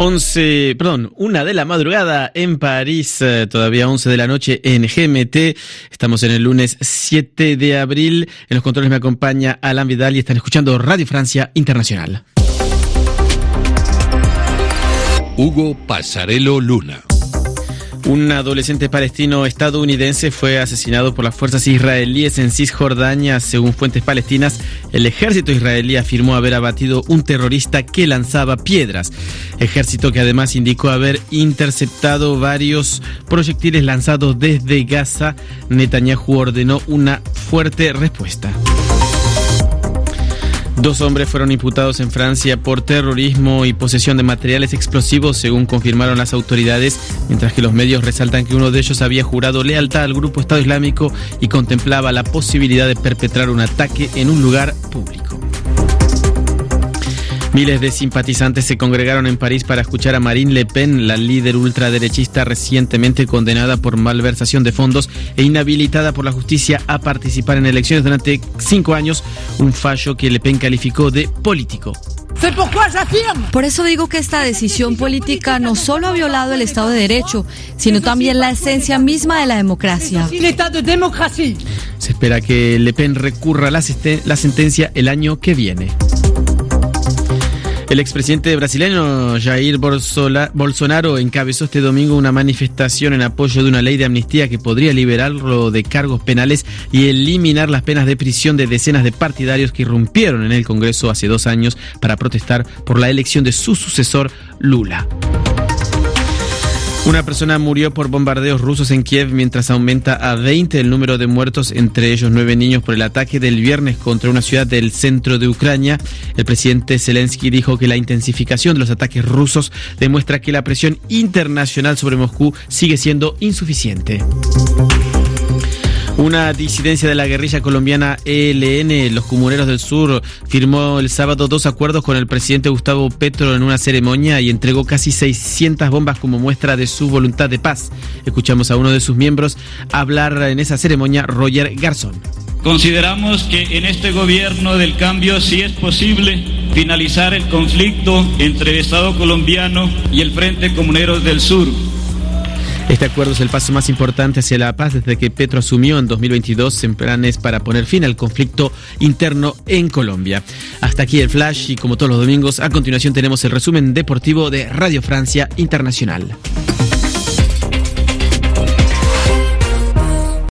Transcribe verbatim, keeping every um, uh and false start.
once, perdón, una de la madrugada en París, eh, todavía once de la noche en G M T. Estamos en el lunes siete de abril. En los controles me acompaña Alan Vidal y están escuchando Radio Francia Internacional. Hugo Passarello Luna. Un adolescente palestino estadounidense fue asesinado por las fuerzas israelíes en Cisjordania. Según fuentes palestinas, el ejército israelí afirmó haber abatido un terrorista que lanzaba piedras. Ejército que además indicó haber interceptado varios proyectiles lanzados desde Gaza. Netanyahu ordenó una fuerte respuesta. Dos hombres fueron imputados en Francia por terrorismo y posesión de materiales explosivos, según confirmaron las autoridades, mientras que los medios resaltan que uno de ellos había jurado lealtad al grupo Estado Islámico y contemplaba la posibilidad de perpetrar un ataque en un lugar público. Miles de simpatizantes se congregaron en París para escuchar a Marine Le Pen, la líder ultraderechista recientemente condenada por malversación de fondos e inhabilitada por la justicia a participar en elecciones durante cinco años, un fallo que Le Pen calificó de político. Por eso digo que esta decisión política no solo ha violado el Estado de Derecho, sino también la esencia misma de la democracia. Se espera que Le Pen recurra la, la sentencia el año que viene. El expresidente brasileño Jair Bolsonaro encabezó este domingo una manifestación en apoyo de una ley de amnistía que podría liberarlo de cargos penales y eliminar las penas de prisión de decenas de partidarios que irrumpieron en el Congreso hace dos años para protestar por la elección de su sucesor, Lula. Una persona murió por bombardeos rusos en Kiev, mientras aumenta a veinte el número de muertos, entre ellos nueve niños, por el ataque del viernes contra una ciudad del centro de Ucrania. El presidente Zelensky dijo que la intensificación de los ataques rusos demuestra que la presión internacional sobre Moscú sigue siendo insuficiente. Una disidencia de la guerrilla colombiana E L N, los Comuneros del Sur, firmó el sábado dos acuerdos con el presidente Gustavo Petro en una ceremonia y entregó casi seiscientas bombas como muestra de su voluntad de paz. Escuchamos a uno de sus miembros hablar en esa ceremonia, Roger Garzón. Consideramos que en este gobierno del cambio sí es posible finalizar el conflicto entre el Estado colombiano y el Frente Comuneros del Sur. Este acuerdo es el paso más importante hacia la paz desde que Petro asumió en dos mil veintidós en planes para poner fin al conflicto interno en Colombia. Hasta aquí el Flash y como todos los domingos, a continuación tenemos el resumen deportivo de Radio Francia Internacional.